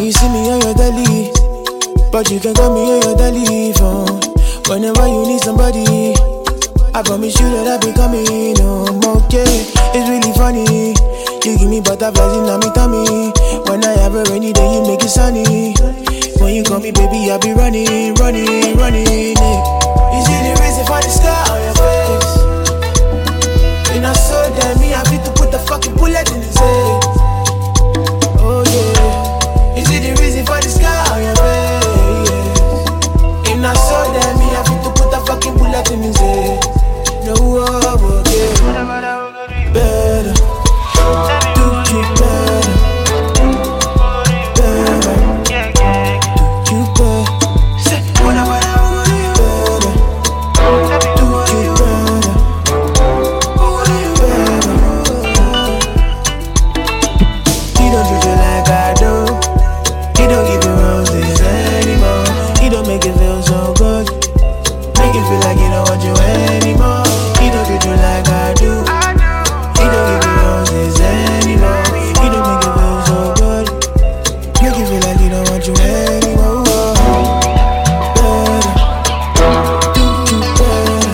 you see me on your daily, but you can call me on your daily phone. Whenever you need somebody, I promise you that I'll be coming home, okay? It's really funny, you give me butterflies in my tummy. When I have a rainy day, you make it sunny. When you call me baby, I'll be running, running, running. You see the reason for the scar on your face. And I saw that me, I need to put the fucking bullet in his head. Oh yeah. You see the reason for the scar on your face. And I saw that me, I need to put the fucking bullet in his head. No, oh, okay. Better. Do you better. Better. Do you better. Say, whatever. Better. Do you better. He don't treat you like I do. He don't give you roses anymore. He don't make it feel so good. Make it feel like he don't want you anymore. He don't treat you like I do. He don't give you roses anymore. He don't make it feel so good. Make it feel like he don't want you anymore. Better. Do you better.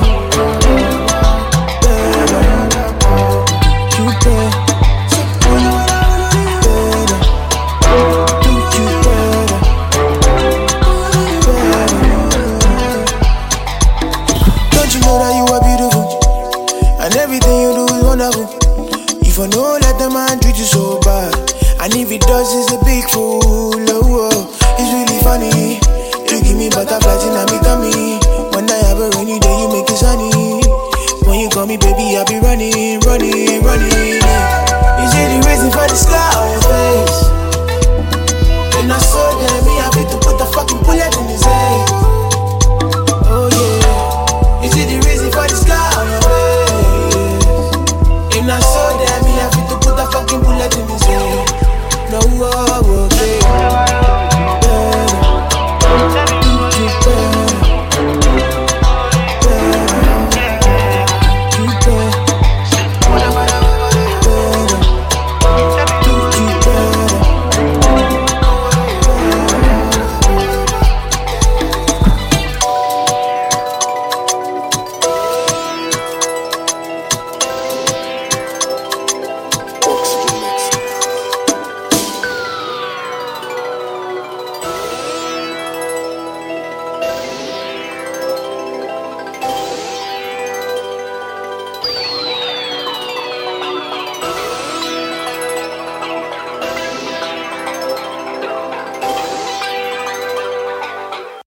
Better. Do you better. Don't you know that you are beautiful? And everything you do is wonderful. If I know, let the man treat you so bad. And if he does, he's a big fool. Oh, oh. It's really funny. You give me butterflies in my tummy. When I have a rainy day, you make it sunny. When you call me baby, I'll be running, running, running.